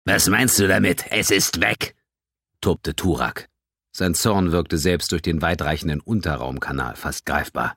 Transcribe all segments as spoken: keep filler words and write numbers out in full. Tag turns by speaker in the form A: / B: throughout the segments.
A: »Was meinst du damit? Es ist weg«, tobte Turak. Sein Zorn wirkte selbst durch den weitreichenden Unterraumkanal fast greifbar.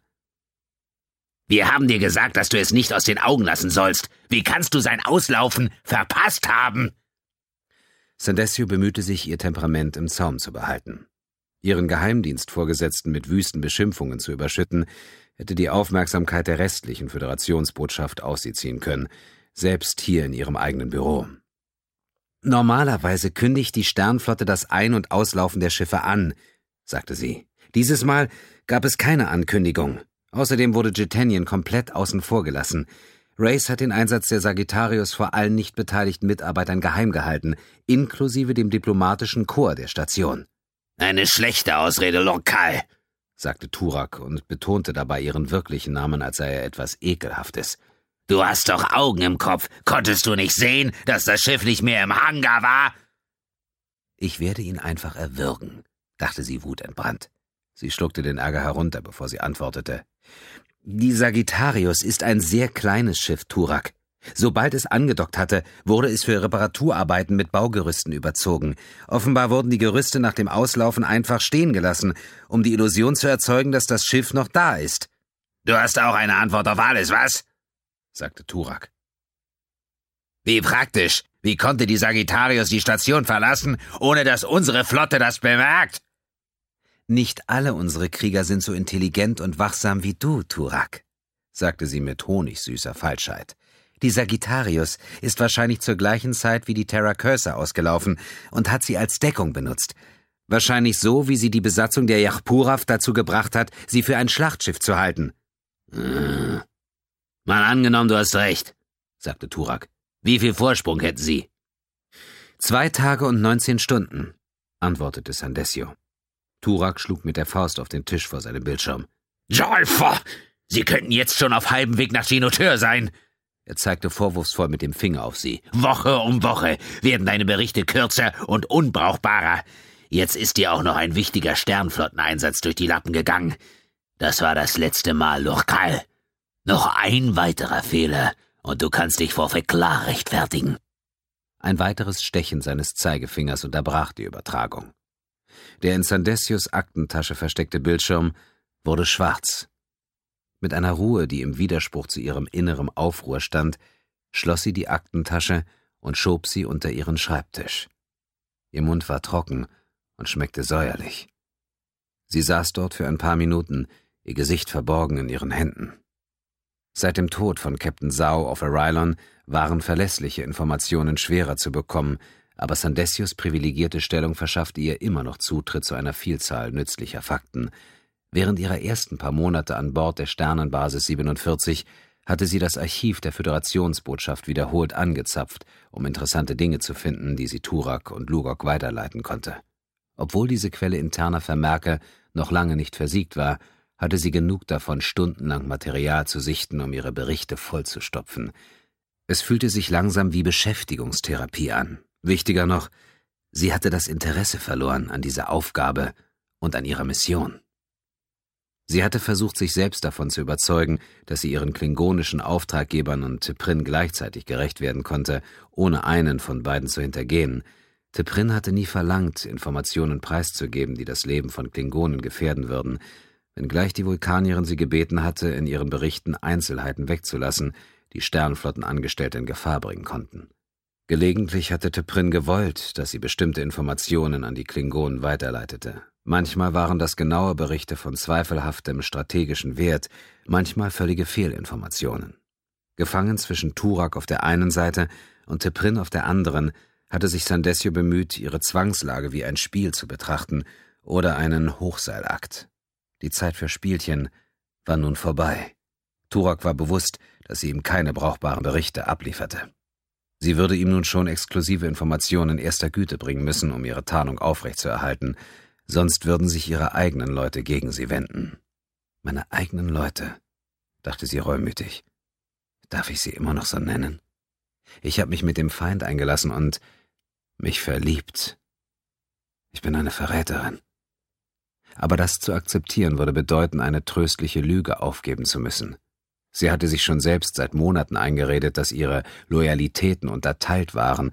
A: »Wir haben dir gesagt, dass du es nicht aus den Augen lassen sollst. Wie kannst du sein Auslaufen verpasst haben?«
B: Sandesio bemühte sich, ihr Temperament im Zaum zu behalten. Ihren Geheimdienstvorgesetzten mit wüsten Beschimpfungen zu überschütten, hätte die Aufmerksamkeit der restlichen Föderationsbotschaft auf sie ziehen können, selbst hier in ihrem eigenen Büro. »Normalerweise kündigt die Sternflotte das Ein- und Auslaufen der Schiffe an«, sagte sie. »Dieses Mal gab es keine Ankündigung. Außerdem wurde Jetanien komplett außen vor gelassen. Race hat den Einsatz der Sagittarius vor allen nicht beteiligten Mitarbeitern geheim gehalten, inklusive dem diplomatischen Korps der Station.«
A: »Eine schlechte Ausrede, Lokal«,
B: sagte Turak und betonte dabei ihren wirklichen Namen, als sei er etwas Ekelhaftes.
A: »Du hast doch Augen im Kopf. Konntest du nicht sehen, dass das Schiff nicht mehr im Hangar war?«
B: »Ich werde ihn einfach erwürgen«, dachte sie wutentbrannt. Sie schluckte den Ärger herunter, bevor sie antwortete. »Die Sagittarius ist ein sehr kleines Schiff, Turak. Sobald es angedockt hatte, wurde es für Reparaturarbeiten mit Baugerüsten überzogen. Offenbar wurden die Gerüste nach dem Auslaufen einfach stehen gelassen, um die Illusion zu erzeugen, dass das Schiff noch da ist.«
A: »Du hast auch eine Antwort auf alles, was?«,
B: sagte Turak.
A: »Wie praktisch. Wie konnte die Sagittarius die Station verlassen, ohne dass unsere Flotte das bemerkt?«
B: »Nicht alle unsere Krieger sind so intelligent und wachsam wie du, Turak«, sagte sie mit honigsüßer Falschheit. »Die Sagittarius ist wahrscheinlich zur gleichen Zeit wie die Terra Cursa ausgelaufen und hat sie als Deckung benutzt. Wahrscheinlich so, wie sie die Besatzung der Yahpurav dazu gebracht hat, sie für ein Schlachtschiff zu halten.«
A: »Hm. Mal angenommen, du hast recht«, sagte Turak. »Wie viel Vorsprung hätten sie?«
B: »Zwei Tage und neunzehn Stunden«, antwortete Sandesio. Turak schlug mit der Faust auf den Tisch vor seinem Bildschirm.
A: »Jolfa! Sie könnten jetzt schon auf halbem Weg nach Genoteur sein!«
B: Er zeigte vorwurfsvoll mit dem Finger auf sie.
A: »Woche um Woche werden deine Berichte kürzer und unbrauchbarer. Jetzt ist dir auch noch ein wichtiger Sternflotteneinsatz durch die Lappen gegangen. Das war das letzte Mal, Lokal. Noch ein weiterer Fehler, und du kannst dich vor Verklar rechtfertigen.«
B: Ein weiteres Stechen seines Zeigefingers unterbrach die Übertragung. Der in Sandesios Aktentasche versteckte Bildschirm wurde schwarz. Mit einer Ruhe, die im Widerspruch zu ihrem inneren Aufruhr stand, schloss sie die Aktentasche und schob sie unter ihren Schreibtisch. Ihr Mund war trocken und schmeckte säuerlich. Sie saß dort für ein paar Minuten, ihr Gesicht verborgen in ihren Händen. Seit dem Tod von Captain Zhao auf Arylon waren verlässliche Informationen schwerer zu bekommen, aber Sandesios privilegierte Stellung verschaffte ihr immer noch Zutritt zu einer Vielzahl nützlicher Fakten. Während ihrer ersten paar Monate an Bord der Sternenbasis siebenundvierzig hatte sie das Archiv der Föderationsbotschaft wiederholt angezapft, um interessante Dinge zu finden, die sie Turak und Lugok weiterleiten konnte. Obwohl diese Quelle interner Vermerke noch lange nicht versiegt war, hatte sie genug davon, stundenlang Material zu sichten, um ihre Berichte vollzustopfen. Es fühlte sich langsam wie Beschäftigungstherapie an. Wichtiger noch, sie hatte das Interesse verloren an dieser Aufgabe und an ihrer Mission. Sie hatte versucht, sich selbst davon zu überzeugen, dass sie ihren klingonischen Auftraggebern und T'Prin gleichzeitig gerecht werden konnte, ohne einen von beiden zu hintergehen. T'Prin hatte nie verlangt, Informationen preiszugeben, die das Leben von Klingonen gefährden würden, wenngleich die Vulkanierin sie gebeten hatte, in ihren Berichten Einzelheiten wegzulassen, die Sternflottenangestellte in Gefahr bringen konnten. Gelegentlich hatte T'Prin gewollt, dass sie bestimmte Informationen an die Klingonen weiterleitete. Manchmal waren das genaue Berichte von zweifelhaftem strategischen Wert, manchmal völlige Fehlinformationen. Gefangen zwischen Turak auf der einen Seite und T'Prin auf der anderen, hatte sich Sandesio bemüht, ihre Zwangslage wie ein Spiel zu betrachten oder einen Hochseilakt. Die Zeit für Spielchen war nun vorbei. Turak war bewusst, dass sie ihm keine brauchbaren Berichte ablieferte. Sie würde ihm nun schon exklusive Informationen erster Güte bringen müssen, um ihre Tarnung aufrechtzuerhalten, sonst würden sich ihre eigenen Leute gegen sie wenden. Meine eigenen Leute, dachte sie reumütig. Darf ich sie immer noch so nennen? Ich habe mich mit dem Feind eingelassen und mich verliebt. Ich bin eine Verräterin. Aber das zu akzeptieren würde bedeuten, eine tröstliche Lüge aufgeben zu müssen. Sie hatte sich schon selbst seit Monaten eingeredet, dass ihre Loyalitäten unterteilt waren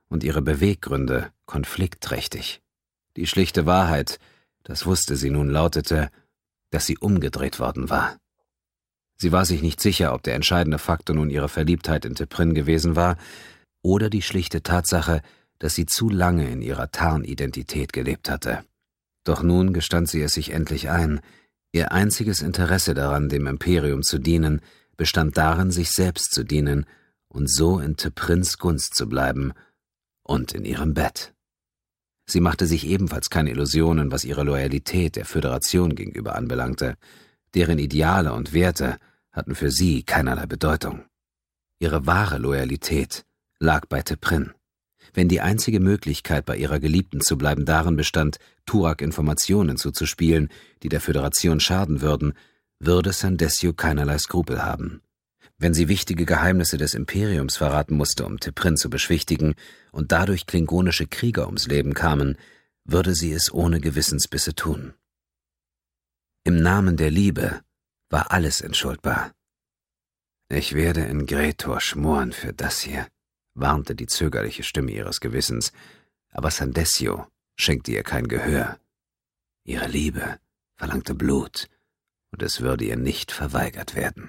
B: und ihre Beweggründe konfliktträchtig. Die schlichte Wahrheit, das wusste sie nun, lautete, dass sie umgedreht worden war. Sie war sich nicht sicher, ob der entscheidende Faktor nun ihre Verliebtheit in T'Prin gewesen war oder die schlichte Tatsache, dass sie zu lange in ihrer Tarnidentität gelebt hatte. Doch nun gestand sie es sich endlich ein, ihr einziges Interesse daran, dem Imperium zu dienen, bestand darin, sich selbst zu dienen und so in T'Prins Gunst zu bleiben und in ihrem Bett. Sie machte sich ebenfalls keine Illusionen, was ihre Loyalität der Föderation gegenüber anbelangte. Deren Ideale und Werte hatten für sie keinerlei Bedeutung. Ihre wahre Loyalität lag bei T'Prin. Wenn die einzige Möglichkeit, bei ihrer Geliebten zu bleiben, darin bestand, Turak Informationen zuzuspielen, die der Föderation schaden würden, würde Sandesio keinerlei Skrupel haben. Wenn sie wichtige Geheimnisse des Imperiums verraten musste, um T'Prin zu beschwichtigen und dadurch klingonische Krieger ums Leben kamen, würde sie es ohne Gewissensbisse tun. Im Namen der Liebe war alles entschuldbar. »Ich werde in Gretor schmoren für das hier«, warnte die zögerliche Stimme ihres Gewissens, aber Sandesio schenkte ihr kein Gehör. Ihre Liebe verlangte Blut, und es würde ihr nicht verweigert werden.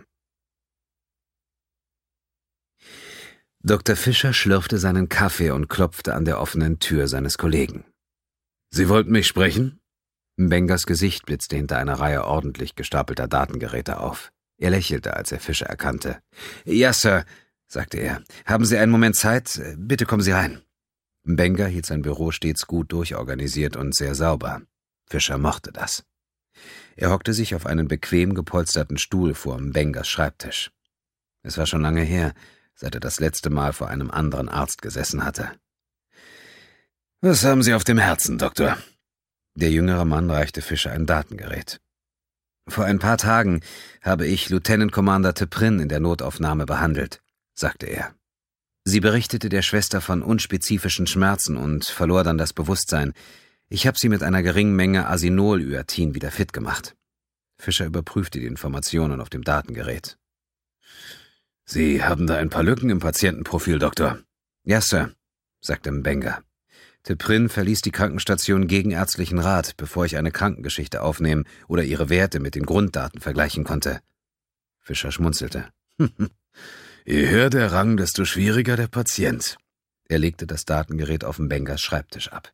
B: Doktor Fischer schlürfte seinen Kaffee und klopfte an der offenen Tür seines Kollegen. »Sie wollten mich sprechen?« Mbengers Gesicht blitzte hinter einer Reihe ordentlich gestapelter Datengeräte auf. Er lächelte, als er Fischer erkannte. »Ja, Sir«, sagte er. »Haben Sie einen Moment Zeit? Bitte kommen Sie rein.« Mbenga hielt sein Büro stets gut durchorganisiert und sehr sauber. Fischer mochte das. Er hockte sich auf einen bequem gepolsterten Stuhl vor Mbengas Schreibtisch. Es war schon lange her, seit er das letzte Mal vor einem anderen Arzt gesessen hatte. »Was haben Sie auf dem Herzen, Doktor?« Der jüngere Mann reichte Fischer ein Datengerät. »Vor ein paar Tagen habe ich Lieutenant Commander T'Prin in der Notaufnahme behandelt«, sagte er. »Sie berichtete der Schwester von unspezifischen Schmerzen und verlor dann das Bewusstsein. Ich habe sie mit einer geringen Menge Asinol-Yatin wieder fit gemacht.« Fischer überprüfte die Informationen auf dem Datengerät. »Sie haben da ein paar Lücken im Patientenprofil, Doktor.« »Ja, Sir«, sagte Mbenga. T'Prin verließ die Krankenstation gegen ärztlichen Rat, bevor ich eine Krankengeschichte aufnehmen oder ihre Werte mit den Grunddaten vergleichen konnte. Fischer schmunzelte. »Je höher der Rang, desto schwieriger der Patient.« Er legte das Datengerät auf Mbengas Schreibtisch ab.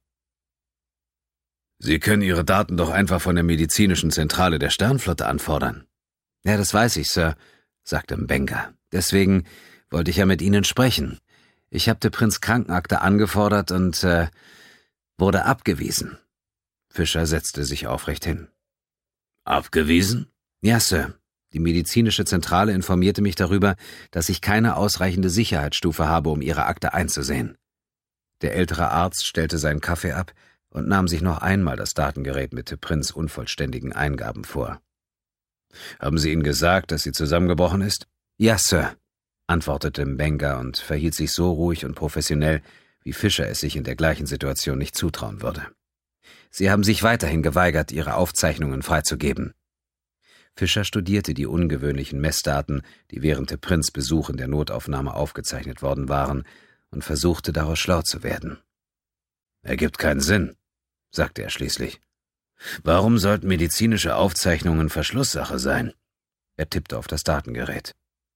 B: »Sie können Ihre Daten doch einfach von der medizinischen Zentrale der Sternflotte anfordern.« »Ja, das weiß ich, Sir«, sagte Mbenga. »Deswegen wollte ich ja mit Ihnen sprechen. Ich habe T'Prins Krankenakte angefordert und äh, wurde abgewiesen.« Fischer setzte sich aufrecht hin. »Abgewiesen?« »Ja, Sir. Die medizinische Zentrale informierte mich darüber, dass ich keine ausreichende Sicherheitsstufe habe, um ihre Akte einzusehen.« Der ältere Arzt stellte seinen Kaffee ab und nahm sich noch einmal das Datengerät mit T'Prins unvollständigen Eingaben vor. »Haben Sie ihnen gesagt, dass sie zusammengebrochen ist?« »Ja, Sir«, antwortete Mbenga und verhielt sich so ruhig und professionell, wie Fischer es sich in der gleichen Situation nicht zutrauen würde. »Sie haben sich weiterhin geweigert, Ihre Aufzeichnungen freizugeben.« Fischer studierte die ungewöhnlichen Messdaten, die während T'Prins Besuch in der Notaufnahme aufgezeichnet worden waren, und versuchte daraus schlau zu werden. »Ergibt keinen Sinn«, sagte er schließlich. »Warum sollten medizinische Aufzeichnungen Verschlusssache sein?« Er tippte auf das Datengerät.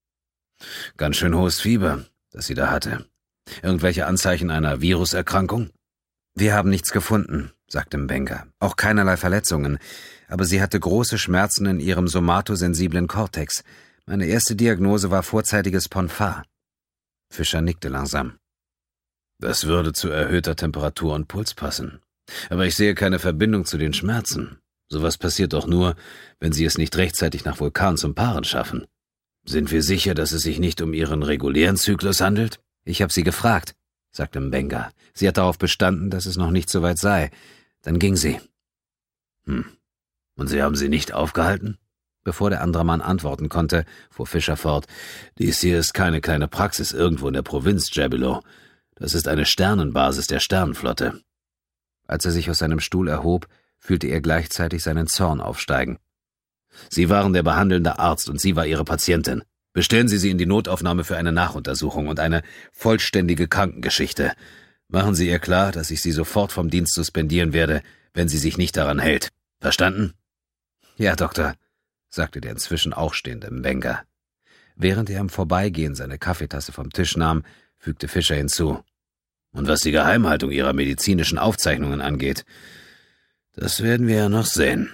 B: »Ganz schön hohes Fieber, das sie da hatte. Irgendwelche Anzeichen einer Viruserkrankung?« »Wir haben nichts gefunden«, sagte Mbenga. »Auch keinerlei Verletzungen. Aber sie hatte große Schmerzen in ihrem somatosensiblen Kortex. Meine erste Diagnose war vorzeitiges Ponphar.« Fischer nickte langsam. »Das würde zu erhöhter Temperatur und Puls passen. Aber ich sehe keine Verbindung zu den Schmerzen. Sowas passiert doch nur, wenn sie es nicht rechtzeitig nach Vulkan zum Paaren schaffen. Sind wir sicher, dass es sich nicht um ihren regulären Zyklus handelt?« »Ich habe sie gefragt«, sagte Mbenga. »Sie hat darauf bestanden, dass es noch nicht so weit sei. Dann ging sie.« »Hm. Und Sie haben sie nicht aufgehalten?« Bevor der andere Mann antworten konnte, fuhr Fischer fort. »Dies hier ist keine kleine Praxis irgendwo in der Provinz, Jabilo. Das ist eine Sternenbasis der Sternenflotte.« Als er sich aus seinem Stuhl erhob, fühlte er gleichzeitig seinen Zorn aufsteigen. »Sie waren der behandelnde Arzt und sie war Ihre Patientin. Bestellen Sie sie in die Notaufnahme für eine Nachuntersuchung und eine vollständige Krankengeschichte. Machen Sie ihr klar, dass ich sie sofort vom Dienst suspendieren werde, wenn sie sich nicht daran hält. Verstanden?« »Ja, Doktor«, sagte der inzwischen auch stehende Mbenga. Während er im Vorbeigehen seine Kaffeetasse vom Tisch nahm, fügte Fischer hinzu: »Und was die Geheimhaltung Ihrer medizinischen Aufzeichnungen angeht, das werden wir ja noch sehen.«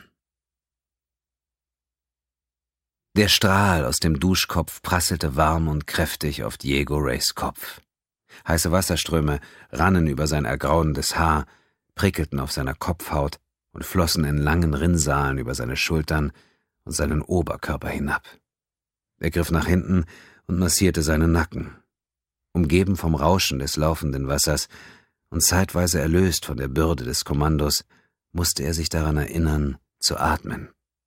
B: Der Strahl aus dem Duschkopf prasselte warm und kräftig auf Diego Reys Kopf. Heiße Wasserströme rannen über sein ergrauendes Haar, prickelten auf seiner Kopfhaut und flossen in langen Rinnsalen über seine Schultern und seinen Oberkörper hinab. Er griff nach hinten und massierte seinen Nacken. Umgeben vom Rauschen des laufenden Wassers und zeitweise erlöst von der Bürde des Kommandos, musste er sich daran erinnern, zu atmen.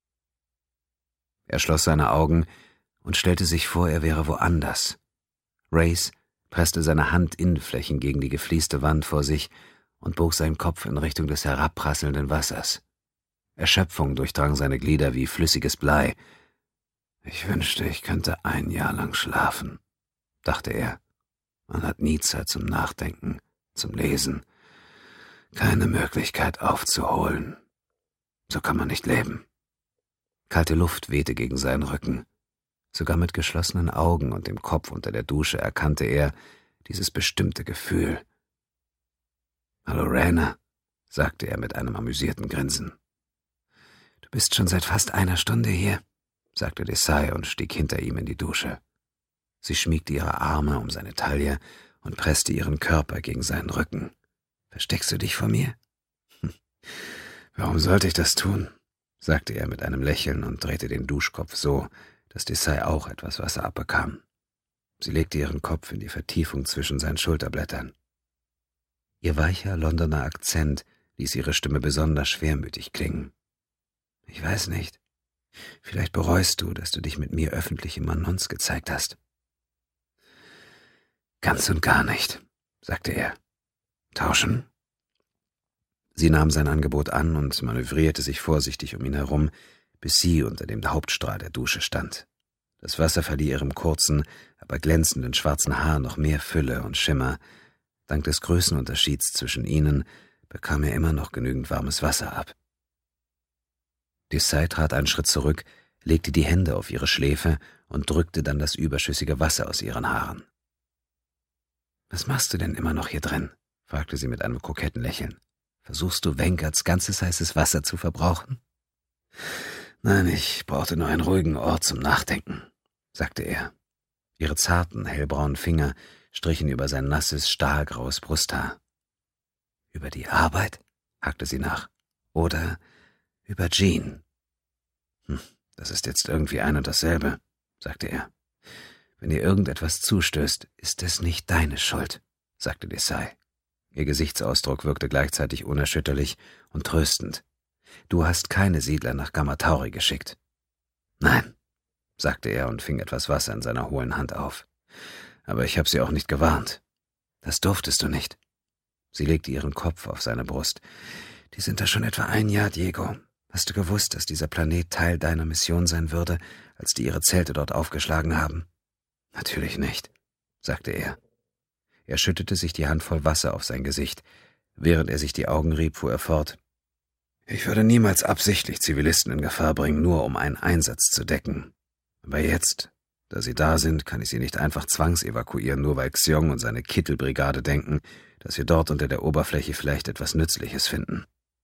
B: Er schloss seine Augen und stellte sich vor, er wäre woanders. Reys presste seine Handinnenflächen gegen die geflieste Wand vor sich und bog seinen Kopf in Richtung des herabprasselnden Wassers. Erschöpfung durchdrang seine Glieder wie flüssiges Blei. »Ich wünschte, ich könnte ein Jahr lang schlafen«, dachte er. Man hat nie Zeit zum Nachdenken, zum Lesen. Keine Möglichkeit aufzuholen. So kann man nicht leben. Kalte Luft wehte gegen seinen Rücken. Sogar mit geschlossenen Augen und dem Kopf unter der Dusche erkannte er dieses bestimmte Gefühl. »Hallo, Rayner«, sagte er mit einem amüsierten Grinsen. »Du bist schon seit fast einer Stunde hier«, sagte Desai und stieg hinter ihm in die Dusche. Sie schmiegte ihre Arme um seine Taille und presste ihren Körper gegen seinen Rücken. »Versteckst du dich vor mir?« »Hm. Warum sollte ich das tun?«, sagte er mit einem Lächeln und drehte den Duschkopf so, dass Desai auch etwas Wasser abbekam. Sie legte ihren Kopf in die Vertiefung zwischen seinen Schulterblättern. Ihr weicher Londoner Akzent ließ ihre Stimme besonders schwermütig klingen. »Ich weiß nicht. Vielleicht bereust du, dass du dich mit mir öffentlich im Manons gezeigt hast.« »Ganz und gar nicht«, sagte er. »Tauschen?« Sie nahm sein Angebot an und manövrierte sich vorsichtig um ihn herum, bis sie unter dem Hauptstrahl der Dusche stand. Das Wasser verlieh ihrem kurzen, aber glänzenden schwarzen Haar noch mehr Fülle und Schimmer. Dank des Größenunterschieds zwischen ihnen bekam er immer noch genügend warmes Wasser ab. Desai trat einen Schritt zurück, legte die Hände auf ihre Schläfe und drückte dann das überschüssige Wasser aus ihren Haaren. »Was machst du denn immer noch hier drin?« fragte sie mit einem koketten Lächeln. »Versuchst du, Vengerts ganzes heißes Wasser zu verbrauchen?« »Nein, ich brauchte nur einen ruhigen Ort zum Nachdenken«, sagte er. Ihre zarten, hellbraunen Finger strichen über sein nasses, stahlgraues Brusthaar. »Über die Arbeit?« hakte sie nach. »Oder über Jean?« »Hm, das ist jetzt irgendwie ein und dasselbe«, sagte er. »Wenn dir irgendetwas zustößt, ist es nicht deine Schuld«, sagte Desai. Ihr Gesichtsausdruck wirkte gleichzeitig unerschütterlich und tröstend. »Du hast keine Siedler nach Gamma-Tauri geschickt.« »Nein«, sagte er und fing etwas Wasser in seiner hohlen Hand auf. »Aber ich habe sie auch nicht gewarnt.« »Das durftest du nicht.« Sie legte ihren Kopf auf seine Brust. »Die sind da schon etwa ein Jahr, Diego. Hast du gewusst, dass dieser Planet Teil deiner Mission sein würde, als die ihre Zelte dort aufgeschlagen haben?« »Natürlich nicht«, sagte er. Er schüttete sich die Handvoll Wasser auf sein Gesicht. Während er sich die Augen rieb, fuhr er fort. »Ich würde niemals absichtlich Zivilisten in Gefahr bringen, nur um einen Einsatz zu decken. Aber jetzt, da sie da sind, kann ich sie nicht einfach zwangsevakuieren, nur weil Xiong und seine Kittelbrigade denken, dass wir dort unter der Oberfläche vielleicht etwas Nützliches finden.«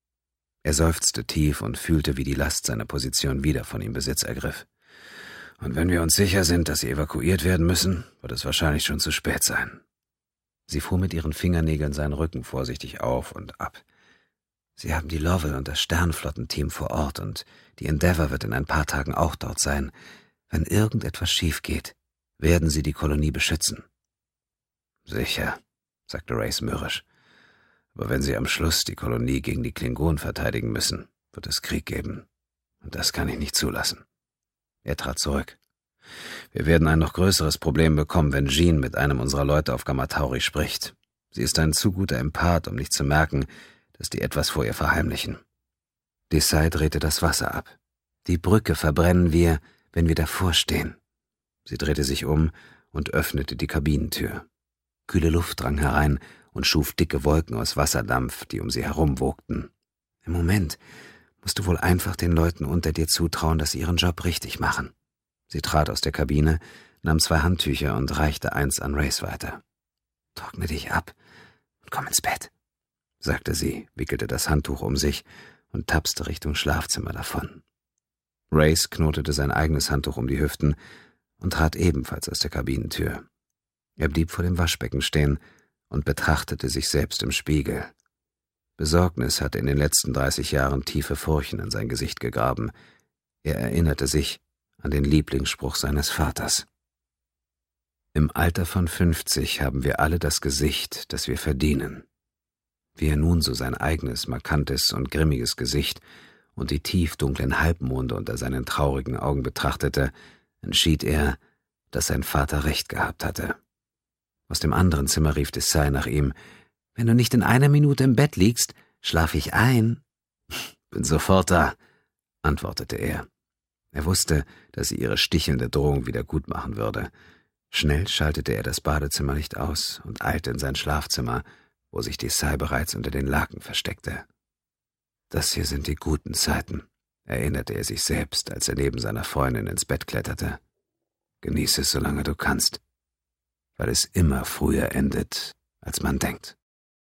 B: Er seufzte tief und fühlte, wie die Last seiner Position wieder von ihm Besitz ergriff. »Und wenn wir uns sicher sind, dass sie evakuiert werden müssen, wird es wahrscheinlich schon zu spät sein.« Sie fuhr mit ihren Fingernägeln seinen Rücken vorsichtig auf und ab. »Sie haben die Lovell und das Sternflottenteam vor Ort und die Endeavour wird in ein paar Tagen auch dort sein. Wenn irgendetwas schief geht, werden sie die Kolonie beschützen.« »Sicher«, sagte Reys mürrisch. »Aber wenn sie am Schluss die Kolonie gegen die Klingonen verteidigen müssen, wird es Krieg geben. Und das kann ich nicht zulassen.« Er trat zurück. »Wir werden ein noch größeres Problem bekommen, wenn Jean mit einem unserer Leute auf Gamma-Tauri spricht. Sie ist ein zu guter Empath, um nicht zu merken, dass die etwas vor ihr verheimlichen.« Desai drehte das Wasser ab. »Die Brücke verbrennen wir, wenn wir davor stehen.« Sie drehte sich um und öffnete die Kabinentür. Kühle Luft drang herein und schuf dicke Wolken aus Wasserdampf, die um sie herumwogten. »Im Moment musst du wohl einfach den Leuten unter dir zutrauen, dass sie ihren Job richtig machen.« Sie trat aus der Kabine, nahm zwei Handtücher und reichte eins an Race weiter. »Trockne dich ab und komm ins Bett«, sagte sie, wickelte das Handtuch um sich und tapste Richtung Schlafzimmer davon. Race knotete sein eigenes Handtuch um die Hüften und trat ebenfalls aus der Kabinentür. Er blieb vor dem Waschbecken stehen und betrachtete sich selbst im Spiegel. Besorgnis hatte in den letzten dreißig Jahren tiefe Furchen in sein Gesicht gegraben. Er erinnerte sich an den Lieblingsspruch seines Vaters. Im Alter von fünfzig haben wir alle das Gesicht, das wir verdienen. Wie er nun so sein eigenes, markantes und grimmiges Gesicht und die tiefdunklen Halbmonde unter seinen traurigen Augen betrachtete, entschied er, dass sein Vater recht gehabt hatte. Aus dem anderen Zimmer rief Desai nach ihm: »Wenn du nicht in einer Minute im Bett liegst, schlaf ich ein.« »Bin sofort da«, antwortete er. Er wusste, dass sie ihre stichelnde Drohung wieder gut machen würde. Schnell schaltete er das Badezimmerlicht aus und eilte in sein Schlafzimmer, wo sich Desai bereits unter den Laken versteckte. »Das hier sind die guten Zeiten«, erinnerte er sich selbst, als er neben seiner Freundin ins Bett kletterte. »Genieße es, solange du kannst, weil es immer früher endet, als man denkt.«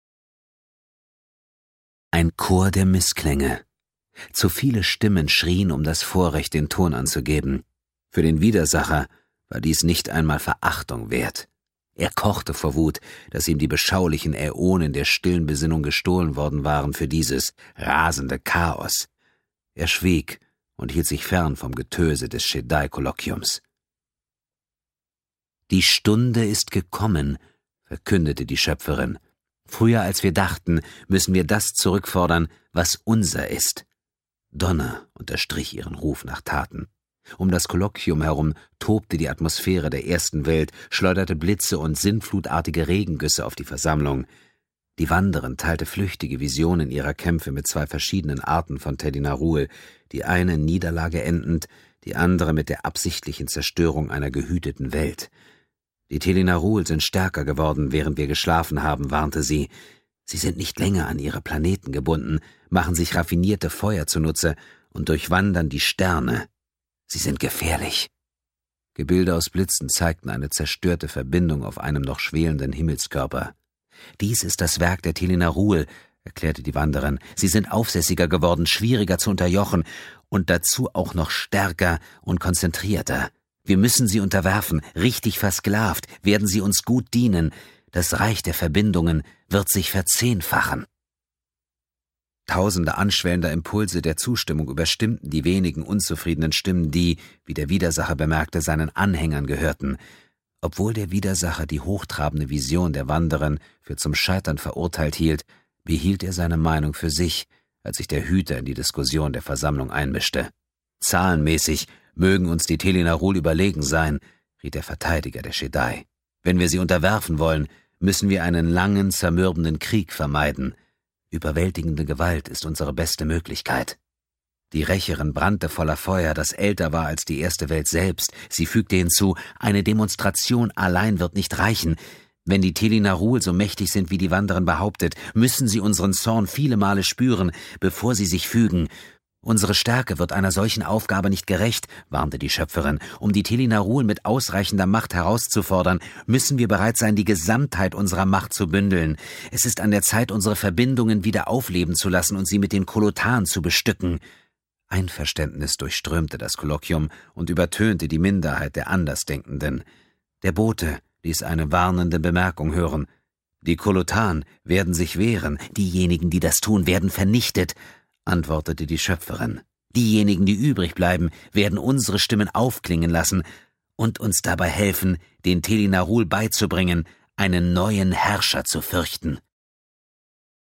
B: Ein Chor der Missklänge. Zu viele Stimmen schrien um das Vorrecht, den Ton anzugeben. Für den Widersacher war dies nicht einmal Verachtung wert. Er kochte vor Wut, dass ihm die beschaulichen Äonen der stillen Besinnung gestohlen worden waren für dieses rasende Chaos. Er schwieg und hielt sich fern vom Getöse des Shedai-Kolloquiums. »Die Stunde ist gekommen«, verkündete die Schöpferin. »Früher als wir dachten, müssen wir das zurückfordern, was unser ist.« Donner unterstrich ihren Ruf nach Taten. Um das Kolloquium herum tobte die Atmosphäre der ersten Welt, schleuderte Blitze und sinnflutartige Regengüsse auf die Versammlung. Die Wanderin teilte flüchtige Visionen ihrer Kämpfe mit zwei verschiedenen Arten von Tedi-Narul, die eine in Niederlage endend, die andere mit der absichtlichen Zerstörung einer gehüteten Welt. »Die Tedi-Narul sind stärker geworden, während wir geschlafen haben«, warnte sie. »Sie sind nicht länger an ihre Planeten gebunden, machen sich raffinierte Feuer zunutze und durchwandern die Sterne. Sie sind gefährlich.« Gebilde aus Blitzen zeigten eine zerstörte Verbindung auf einem noch schwelenden Himmelskörper. »Dies ist das Werk der Tedi-Narul«, erklärte die Wanderin. »Sie sind aufsässiger geworden, schwieriger zu unterjochen und dazu auch noch stärker und konzentrierter. Wir müssen sie unterwerfen, richtig versklavt, werden sie uns gut dienen. Das Reich der Verbindungen wird sich verzehnfachen.« Tausende anschwellender Impulse der Zustimmung überstimmten die wenigen unzufriedenen Stimmen, die, wie der Widersacher bemerkte, seinen Anhängern gehörten. Obwohl der Widersacher die hochtrabende Vision der Wanderin für zum Scheitern verurteilt hielt, behielt er seine Meinung für sich, als sich der Hüter in die Diskussion der Versammlung einmischte. »Zahlenmäßig mögen uns die Tedi-Narul überlegen sein«, riet der Verteidiger der Shedai. »Wenn wir sie unterwerfen wollen, müssen wir einen langen, zermürbenden Krieg vermeiden. Überwältigende Gewalt ist unsere beste Möglichkeit.« Die Rächerin brannte voller Feuer, das älter war als die erste Welt selbst. Sie fügte hinzu: »Eine Demonstration allein wird nicht reichen. Wenn die Tedi-Narul so mächtig sind, wie die Wanderin behauptet, müssen sie unseren Zorn viele Male spüren, bevor sie sich fügen. Unsere Stärke wird einer solchen Aufgabe nicht gerecht«, warnte die Schöpferin. »Um die Tedi-Narul mit ausreichender Macht herauszufordern, müssen wir bereit sein, die Gesamtheit unserer Macht zu bündeln. Es ist an der Zeit, unsere Verbindungen wieder aufleben zu lassen und sie mit den Kolotan zu bestücken.« Einverständnis durchströmte das Kolloquium und übertönte die Minderheit der Andersdenkenden. Der Bote ließ eine warnende Bemerkung hören. »Die Kolotan werden sich wehren, diejenigen, die das tun, werden vernichtet«, antwortete die Schöpferin. »Diejenigen, die übrig bleiben, werden unsere Stimmen aufklingen lassen und uns dabei helfen, den Tedi-Narul beizubringen, einen neuen Herrscher zu fürchten.«